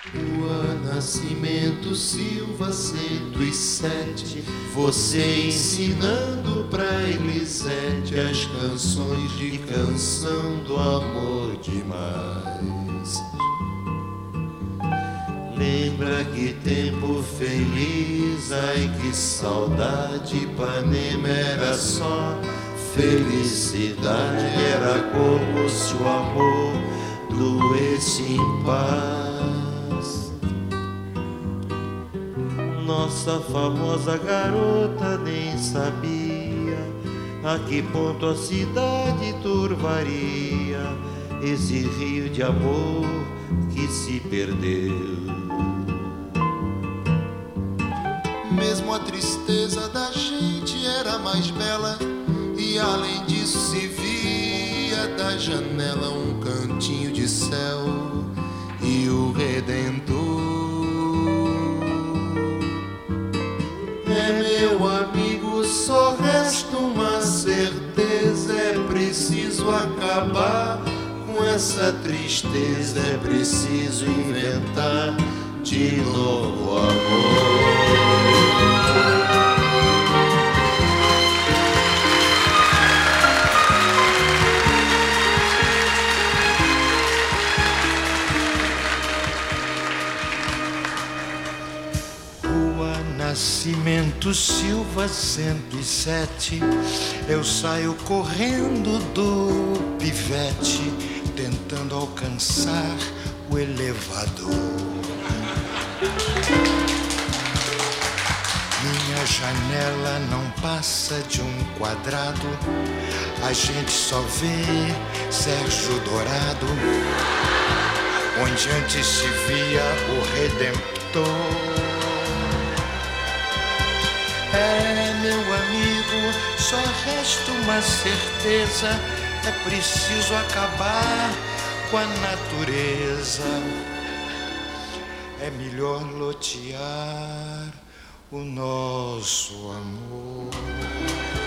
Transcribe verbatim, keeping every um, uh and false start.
Rua Nascimento Silva cento e sete, você ensinando pra Elisete as canções de canção do amor demais. Lembra que tempo feliz, ai que saudade, Ipanema era só felicidade, era como se o amor doesse em paz. Nossa famosa garota nem sabia a que ponto a cidade turvaria esse rio de amor que se perdeu. Mesmo a tristeza da gente era mais bela, e além disso se via da janela um cantinho de céu e o Redentor. É, meu amigo, só resta uma certeza: é preciso acabar com essa tristeza, é preciso inventar de novo amor. Nascimento Silva cento e sete, eu saio correndo do pivete, tentando alcançar o elevador. Minha janela não passa de um quadrado, a gente só vê Sérgio Dourado, onde antes se via o Redentor. É, meu amigo, só resta uma certeza: é preciso acabar com a natureza. É melhor lotear o nosso amor.